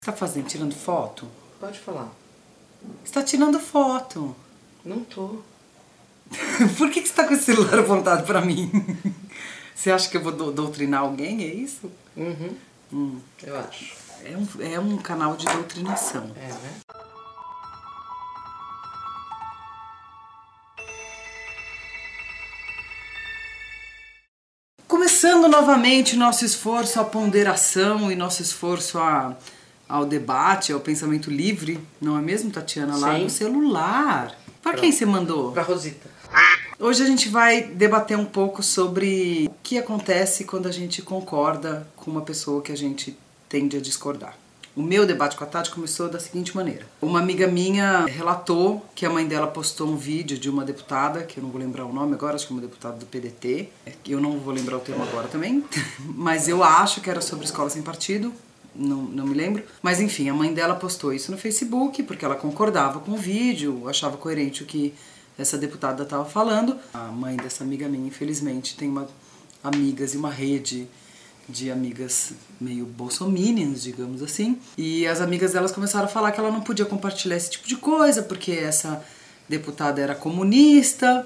O que você tá fazendo? Tirando foto? Pode falar. Você tá tirando foto. Não tô. Por que você tá com esse celular apontado pra mim? Você acha que eu vou doutrinar alguém? É isso? Eu acho. É um canal de doutrinação. É, né? Começando novamente nosso esforço à ponderação e nosso esforço ao debate, ao pensamento livre, não é mesmo, Tatiana? Lá Sim. no celular. Pra quem você mandou? Pra Rosita. Hoje a gente vai debater um pouco sobre o que acontece quando a gente concorda com uma pessoa que a gente tende a discordar. O meu debate com a Tati começou da seguinte maneira. Uma amiga minha relatou que a mãe dela postou um vídeo de uma deputada, que eu não vou lembrar o nome agora, acho que é uma deputada do PDT, eu não vou lembrar o termo agora também, mas eu acho que era sobre escola sem partido, não me lembro. Mas enfim, a mãe dela postou isso no Facebook, porque ela concordava com o vídeo, achava coerente o que essa deputada estava falando. A mãe dessa amiga minha, infelizmente, tem amigas e uma rede de amigas meio bolsominions, digamos assim. E as amigas delas começaram a falar que ela não podia compartilhar esse tipo de coisa, porque essa deputada era comunista.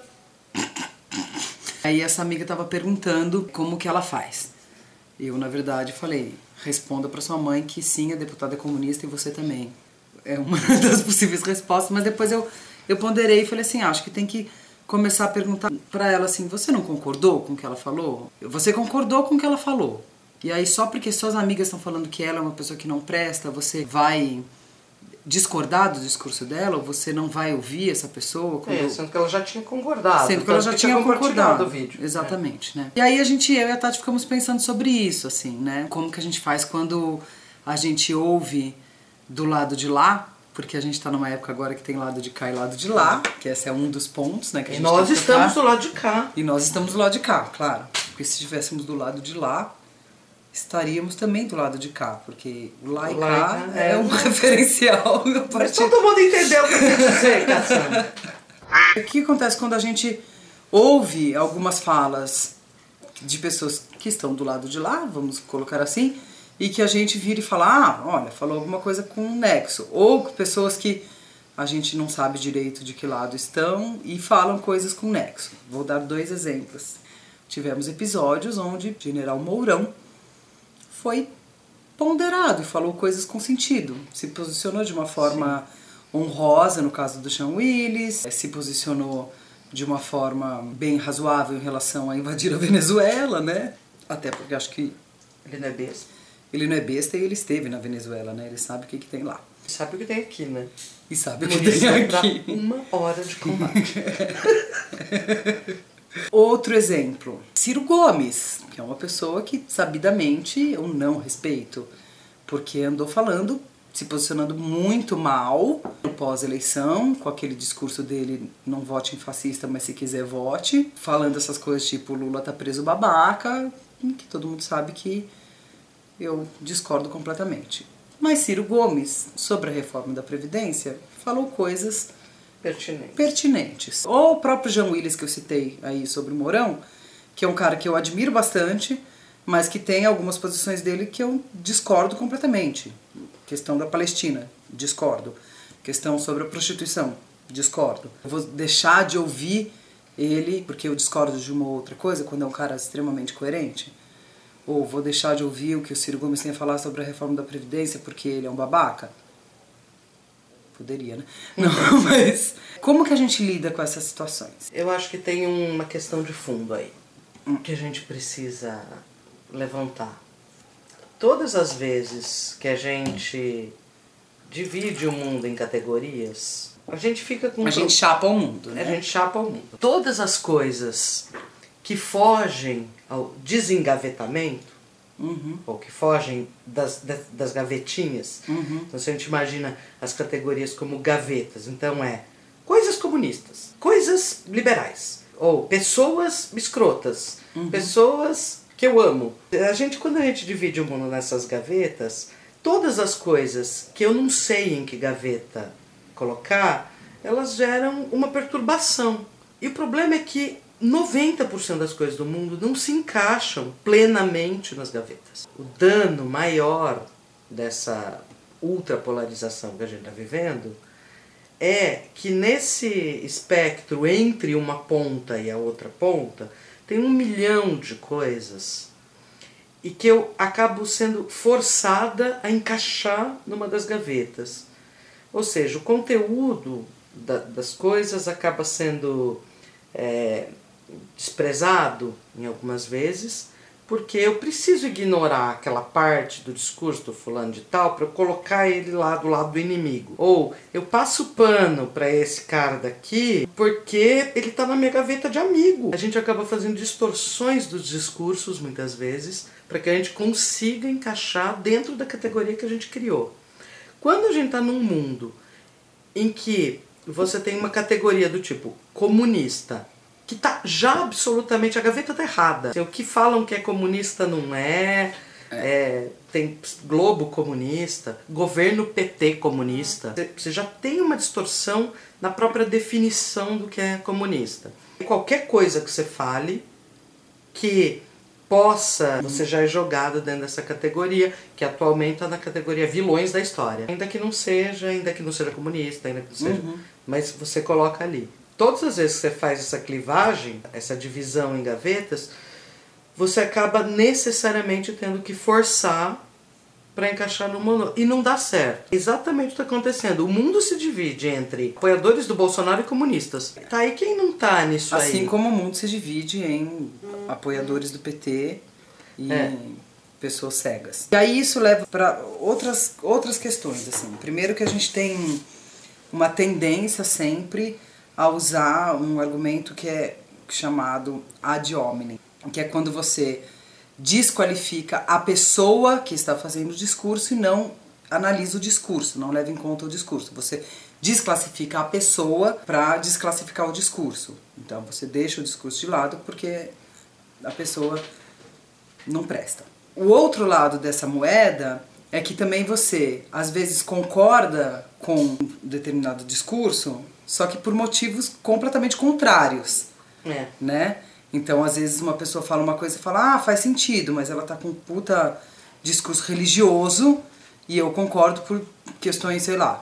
Aí essa amiga estava perguntando como que ela faz. Eu, na verdade, falei, responda para sua mãe que sim, a deputada é comunista e você também. É uma das possíveis respostas, mas depois eu ponderei e falei assim, acho que tem que começar a perguntar para ela assim, você não concordou com o que ela falou? Você concordou com o que ela falou. E aí só porque suas amigas estão falando que ela é uma pessoa que não presta, você vai discordar do discurso dela, ou você não vai ouvir essa pessoa? Sendo que ela já tinha concordado. Sendo que ela já tinha concordado o vídeo. Exatamente, né? E aí eu e a Tati ficamos pensando sobre isso, assim, né? Como que a gente faz quando a gente ouve do lado de lá, porque a gente tá numa época agora que tem lado de cá e lado de lá, que esse é um dos pontos, né? Que a gente nós tem que estamos tocar. do lado de cá. E nós estamos do lado de cá, claro. Porque se estivéssemos do lado de lá, estaríamos também do lado de cá, porque o lá e cá é um referencial. Mas todo mundo entendeu o que eu quis dizer, Cassandra. O que acontece quando a gente ouve algumas falas de pessoas que estão do lado de lá, vamos colocar assim, e que a gente vira e fala, olha, falou alguma coisa com um nexo. Ou pessoas que a gente não sabe direito de que lado estão e falam coisas com nexo. Vou dar 2 exemplos. Tivemos episódios onde o General Mourão foi ponderado e falou coisas com sentido. Se posicionou de uma forma honrosa, no caso do Sean Willis, se posicionou de uma forma bem razoável em relação a invadir a Venezuela, né? Até porque acho que Ele não é besta. ele não é besta e ele esteve na Venezuela, né? Ele sabe o que tem lá. Sabe o que tem aqui, né? E sabe o que tem aqui. Pra 1 hora de combate. Outro exemplo, Ciro Gomes, que é uma pessoa que sabidamente eu não respeito, porque andou falando, se posicionando muito mal no pós-eleição, com aquele discurso dele, não vote em fascista, mas se quiser vote, falando essas coisas tipo Lula tá preso babaca, que todo mundo sabe que eu discordo completamente. Mas Ciro Gomes, sobre a reforma da Previdência, falou coisas pertinentes. Ou o próprio Jean Willis que eu citei aí sobre o Mourão, que é um cara que eu admiro bastante, mas que tem algumas posições dele que eu discordo completamente. Questão da Palestina, discordo. Questão sobre a prostituição, discordo. Eu vou deixar de ouvir ele porque eu discordo de uma ou outra coisa, quando é um cara extremamente coerente? Ou vou deixar de ouvir o que o Ciro Gomes tem a falar sobre a reforma da Previdência porque ele é um babaca? Poderia, né? Não, mas como que a gente lida com essas situações? Eu acho que tem uma questão de fundo aí, que a gente precisa levantar. Todas as vezes que a gente divide o mundo em categorias, a gente fica com... A gente chapa o mundo, né? A gente chapa o mundo. Todas as coisas que fogem ao desengavetamento, ou que fogem das gavetinhas. Então, se a gente imagina as categorias como gavetas, então coisas comunistas, coisas liberais, ou pessoas escrotas, pessoas que eu amo. Quando a gente divide o mundo nessas gavetas, todas as coisas que eu não sei em que gaveta colocar, elas geram uma perturbação. E o problema é que 90% das coisas do mundo não se encaixam plenamente nas gavetas. O dano maior dessa ultrapolarização que a gente está vivendo, é que nesse espectro entre uma ponta e a outra ponta, tem 1 milhão de coisas e que eu acabo sendo forçada a encaixar numa das gavetas. Ou seja, o conteúdo das coisas acaba sendo desprezado em algumas vezes, porque eu preciso ignorar aquela parte do discurso do fulano de tal para eu colocar ele lá do lado do inimigo. Ou eu passo pano para esse cara daqui porque ele está na minha gaveta de amigo. A gente acaba fazendo distorções dos discursos muitas vezes para que a gente consiga encaixar dentro da categoria que a gente criou. Quando a gente está num mundo em que você tem uma categoria do tipo comunista, que tá já absolutamente, a gaveta tá errada. O que falam que é comunista não tem Globo comunista, governo PT comunista. Você já tem uma distorção na própria definição do que é comunista. Qualquer coisa que você fale que possa, você já é jogado dentro dessa categoria, que atualmente está na categoria vilões da história. Ainda que não seja comunista, ainda que não seja, mas você coloca ali. Todas as vezes que você faz essa clivagem, essa divisão em gavetas, você acaba necessariamente tendo que forçar para encaixar no mundo. E não dá certo. Exatamente o que está acontecendo. O mundo se divide entre apoiadores do Bolsonaro e comunistas. Tá aí quem não tá nisso aí. Assim como o mundo se divide em apoiadores do PT e pessoas cegas. E aí isso leva para outras questões. Assim. Primeiro que a gente tem uma tendência sempre a usar um argumento que é chamado ad hominem, que é quando você desqualifica a pessoa que está fazendo o discurso e não analisa o discurso, não leva em conta o discurso. Você desclassifica a pessoa para desclassificar o discurso. Então você deixa o discurso de lado porque a pessoa não presta. O outro lado dessa moeda é que também você, às vezes, concorda com um determinado discurso, só que por motivos completamente contrários, né? Então, às vezes, uma pessoa fala uma coisa e fala, faz sentido, mas ela tá com um puta discurso religioso e eu concordo por questões, sei lá,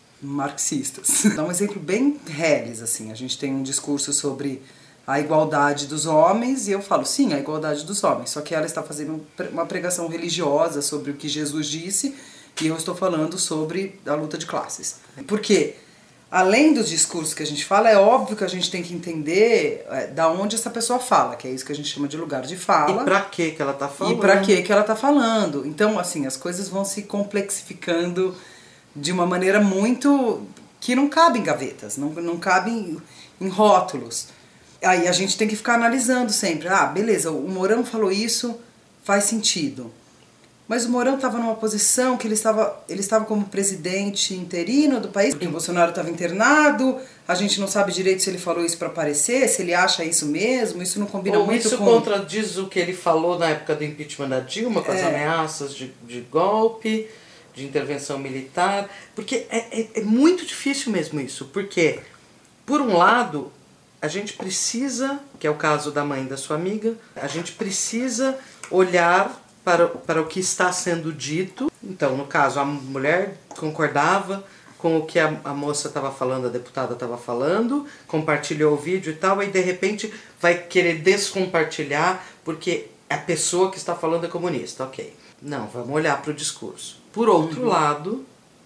marxistas. Dá um exemplo bem reles, assim, a gente tem um discurso sobre a igualdade dos homens e eu falo, sim, a igualdade dos homens, só que ela está fazendo uma pregação religiosa sobre o que Jesus disse e eu estou falando sobre a luta de classes. Por quê? Além dos discursos que a gente fala, é óbvio que a gente tem que entender da onde essa pessoa fala, que é isso que a gente chama de lugar de fala. E pra que ela tá falando. E pra que ela tá falando. Então, assim, as coisas vão se complexificando de uma maneira muito... que não cabe em gavetas, não cabe em rótulos. Aí a gente tem que ficar analisando sempre. Beleza, o Mourão falou isso, faz sentido. Mas o Mourão estava numa posição que ele estava como presidente interino do país, porque o Bolsonaro estava internado, a gente não sabe direito se ele falou isso para aparecer, se ele acha isso mesmo, isso não combina muito isso com... contradiz o que ele falou na época do impeachment da Dilma, com as ameaças de golpe, de intervenção militar, porque é muito difícil mesmo isso, porque, por um lado, a gente precisa, que é o caso da mãe da sua amiga, a gente precisa olhar para o que está sendo dito. Então, no caso, a mulher concordava com o que a moça estava falando, a deputada estava falando, compartilhou o vídeo e tal, e de repente vai querer descompartilhar porque a pessoa que está falando é comunista. Ok. Não, vamos olhar para o discurso. Por outro lado,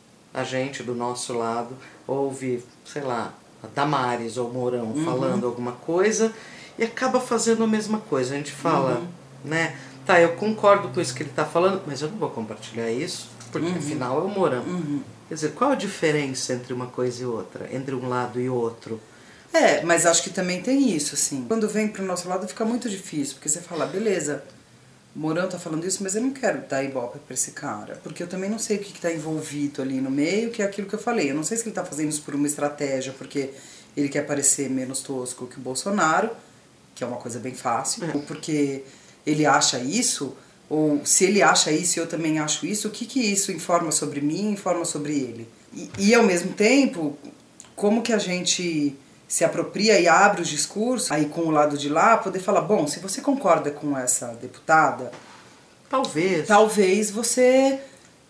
a gente, do nosso lado, ouve, sei lá, a Damares ou Mourão falando alguma coisa e acaba fazendo a mesma coisa. A gente fala, né? Tá, eu concordo com isso que ele está falando, mas eu não vou compartilhar isso, porque afinal é o Mourão. Quer dizer, qual a diferença entre uma coisa e outra? Entre um lado e outro? Mas acho que também tem isso, assim. Quando vem pro nosso lado fica muito difícil, porque você fala, beleza, o Mourão tá falando isso, mas eu não quero dar ibope pra esse cara, porque eu também não sei o que tá envolvido ali no meio, que é aquilo que eu falei. Eu não sei se ele tá fazendo isso por uma estratégia, porque ele quer parecer menos tosco que o Bolsonaro, que é uma coisa bem fácil, ou porque ele acha isso, ou se ele acha isso e eu também acho isso, o que isso informa sobre mim, informa sobre ele? E ao mesmo tempo, como que a gente se apropria e abre os discursos, aí com o lado de lá, poder falar, bom, se você concorda com essa deputada, talvez você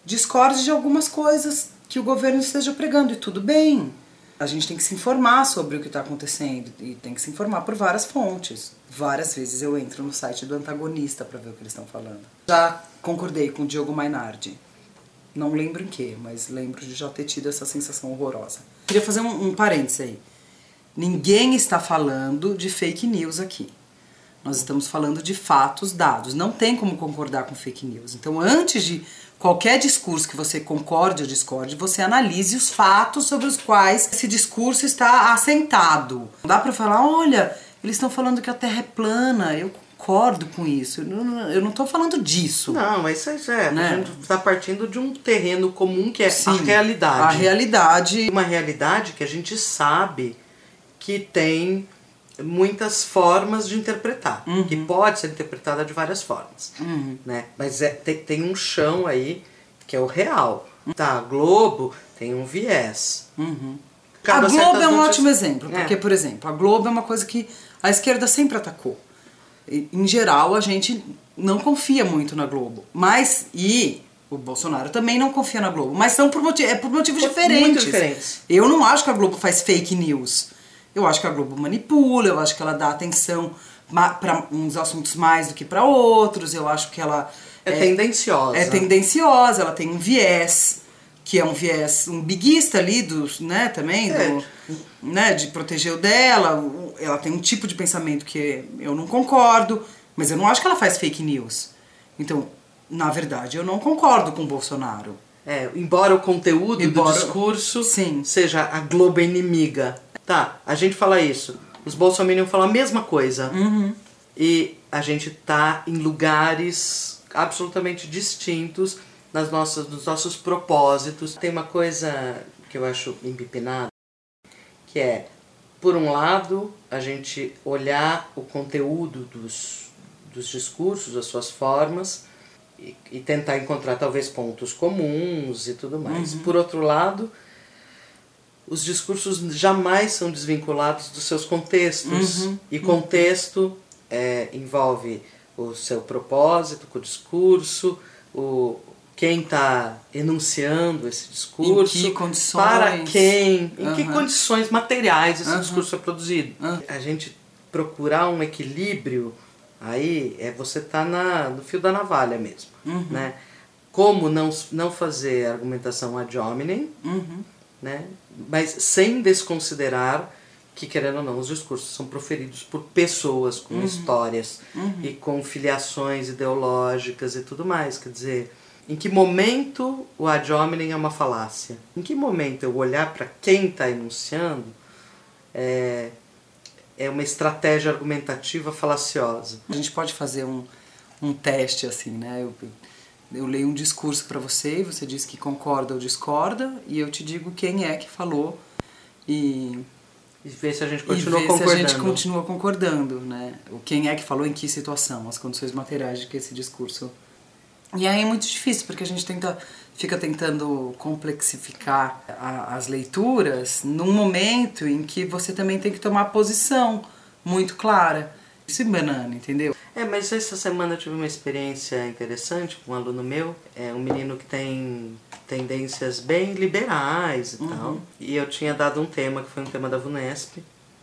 discorde de algumas coisas que o governo esteja pregando, e tudo bem. A gente tem que se informar sobre o que está acontecendo e tem que se informar por várias fontes. Várias vezes eu entro no site do Antagonista para ver o que eles estão falando. Já concordei com o Diogo Mainardi. Não lembro em que, mas lembro de já ter tido essa sensação horrorosa. Queria fazer um parênteses aí. Ninguém está falando de fake news aqui. Nós estamos falando de fatos dados. Não tem como concordar com fake news. Então, antes de qualquer discurso que você concorde ou discorde, você analise os fatos sobre os quais esse discurso está assentado. Não dá para falar, olha, eles estão falando que a Terra é plana, eu concordo com isso. Eu não estou falando disso. Não, mas isso é, né? A gente está partindo de um terreno comum que é Sim, a realidade. A realidade. Uma realidade que a gente sabe que tem muitas formas de interpretar, que pode ser interpretada de várias formas, né? Mas tem um chão aí que é o real. Tá, a Globo tem um viés. A Globo é um ótimo exemplo, porque, por exemplo, a Globo é uma coisa que a esquerda sempre atacou. Em geral, a gente não confia muito na Globo, mas, e o Bolsonaro também não confia na Globo, mas são por motivos diferentes. Muito diferentes. Eu não acho que a Globo faz fake news. Eu acho que a Globo manipula, eu acho que ela dá atenção para uns assuntos mais do que para outros, eu acho que ela é tendenciosa. É tendenciosa, ela tem um viés, que é um viés umbiguista ali, né, também, né, de proteger o dela. Ela tem um tipo de pensamento que eu não concordo, mas eu não acho que ela faz fake news. Então, na verdade, eu não concordo com o Bolsonaro. Embora o conteúdo do discurso seja a Globo inimiga. Tá, a gente fala isso. Os bolsominions falam a mesma coisa. E a gente tá em lugares absolutamente distintos nos nossos propósitos. Tem uma coisa que eu acho empipinada, que é, por um lado, a gente olhar o conteúdo dos discursos, as suas formas, e tentar encontrar talvez pontos comuns e tudo mais. Por outro lado, os discursos jamais são desvinculados dos seus contextos. E contexto envolve o seu propósito com o discurso, quem está enunciando esse discurso, em que condições, para quem, em que condições materiais esse discurso é produzido. A gente procurar um equilíbrio, aí você tá no fio da navalha mesmo. Né? Como não fazer argumentação ad hominem, né? Mas sem desconsiderar que, querendo ou não, os discursos são proferidos por pessoas com histórias e com filiações ideológicas e tudo mais. Quer dizer, em que momento o ad hominem é uma falácia? Em que momento eu olhar para quem está enunciando é uma estratégia argumentativa falaciosa? A gente pode fazer um teste assim, né? Eu leio um discurso para você e você diz que concorda ou discorda, e eu te digo quem é que falou e ver se a gente continua concordando. Se a gente continua concordando, né? Quem é que falou em que situação, as condições materiais de que esse discurso. E aí é muito difícil, porque a gente fica tentando complexificar as leituras num momento em que você também tem que tomar posição muito clara. Isso é banana, entendeu? Mas essa semana eu tive uma experiência interessante com um aluno meu, um menino que tem tendências bem liberais e tal. E eu tinha dado um tema, que foi um tema da VUNESP,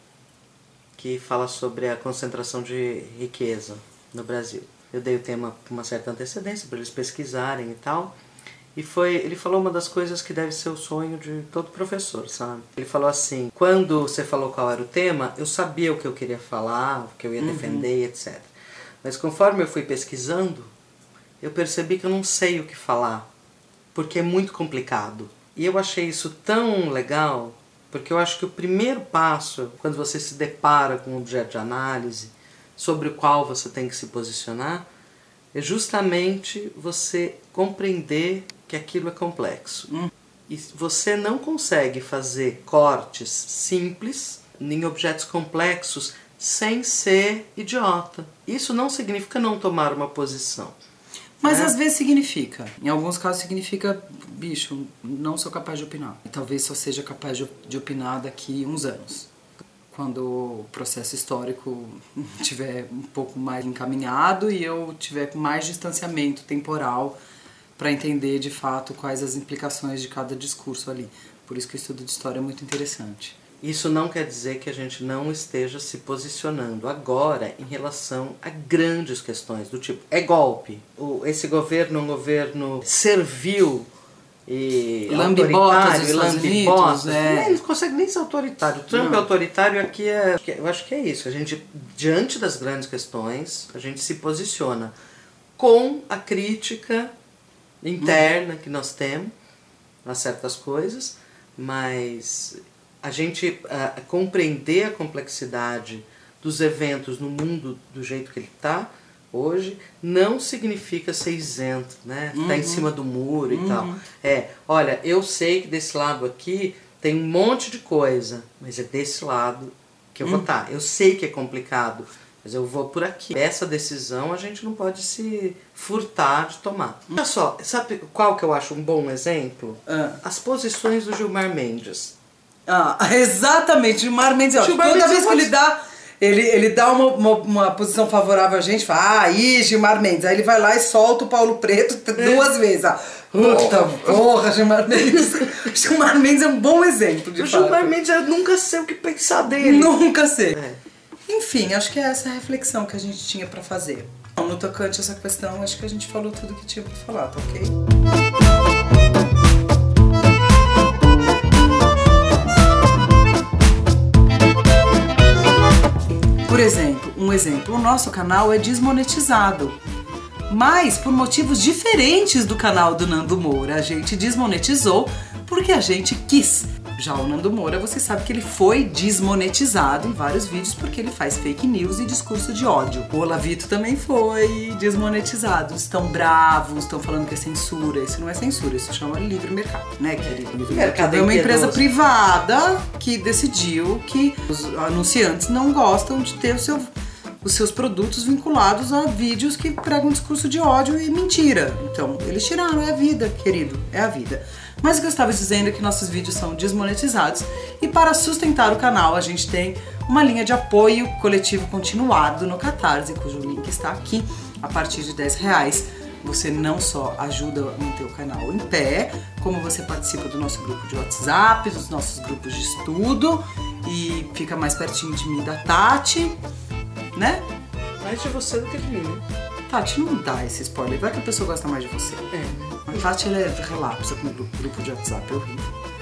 que fala sobre a concentração de riqueza no Brasil. Eu dei o tema com uma certa antecedência para eles pesquisarem e tal. E ele falou uma das coisas que deve ser o sonho de todo professor, sabe? Ele falou assim, quando você falou qual era o tema, eu sabia o que eu queria falar, o que eu ia defender, etc. Mas conforme eu fui pesquisando, eu percebi que eu não sei o que falar, porque é muito complicado. E eu achei isso tão legal, porque eu acho que o primeiro passo, quando você se depara com um objeto de análise, sobre o qual você tem que se posicionar, é justamente você compreender que aquilo é complexo. E você não consegue fazer cortes simples em objetos complexos sem ser idiota. Isso não significa não tomar uma posição. Mas às vezes significa. Em alguns casos significa, bicho, não sou capaz de opinar. E talvez só seja capaz de opinar daqui uns anos. Quando o processo histórico estiver um pouco mais encaminhado e eu tiver com mais distanciamento temporal para entender de fato quais as implicações de cada discurso ali. Por isso que o estudo de história é muito interessante. Isso não quer dizer que a gente não esteja se posicionando agora em relação a grandes questões do tipo, é golpe, esse governo é um governo servil e autoritário, lambibotas, ele não consegue nem ser autoritário. O Trump é autoritário, aqui eu acho que é isso. A gente, diante das grandes questões, a gente se posiciona com a crítica interna que nós temos a certas coisas, mas a gente compreender a complexidade dos eventos no mundo do jeito que ele está hoje não significa ser isento, né? Tá em cima do muro e tal. Olha, eu sei que desse lado aqui tem um monte de coisa, mas é desse lado que eu vou estar. Eu sei que é complicado, mas eu vou por aqui. Essa decisão a gente não pode se furtar de tomar. Olha só, sabe qual que eu acho um bom exemplo? As posições do Gilmar Mendes. Exatamente, Gilmar Mendes. Toda vez que ele dá uma posição favorável a gente, fala, aí Gilmar Mendes. Aí ele vai lá e solta o Paulo Preto 2 vezes. Puta porra, Gilmar Mendes. Gilmar Mendes é um bom exemplo, de fato. Gilmar Mendes, eu nunca sei o que pensar dele. Nunca sei. Enfim, acho que é essa a reflexão que a gente tinha pra fazer. No tocante a essa questão, acho que a gente falou tudo que tinha pra falar, tá ok? Por exemplo, o nosso canal é desmonetizado, mas por motivos diferentes do canal do Nando Moura. A gente desmonetizou porque a gente quis. Já o Nando Moura, você sabe que ele foi desmonetizado em vários vídeos porque ele faz fake news e discurso de ódio. O Olavito também foi desmonetizado. Estão bravos, estão falando que é censura. Isso não é censura, isso chama livre mercado, né, querido? Livre mercado é uma empresa privada que decidiu que os anunciantes não gostam de ter os seus produtos vinculados a vídeos que pregam um discurso de ódio e mentira. Então, eles tiraram, é a vida, querido, é a vida. Mas o que eu estava dizendo é que nossos vídeos são desmonetizados e para sustentar o canal a gente tem uma linha de apoio coletivo continuado no Catarse, cujo link está aqui. A partir de R$10 você não só ajuda a manter o canal em pé, como você participa do nosso grupo de WhatsApp, dos nossos grupos de estudo e fica mais pertinho de mim e da Tati, né? Mais de você do que de mim, né? Tati, não dá esse spoiler, vai que a pessoa gosta mais de você. A Tati, ela é relapsa com o grupo de WhatsApp, é horrível.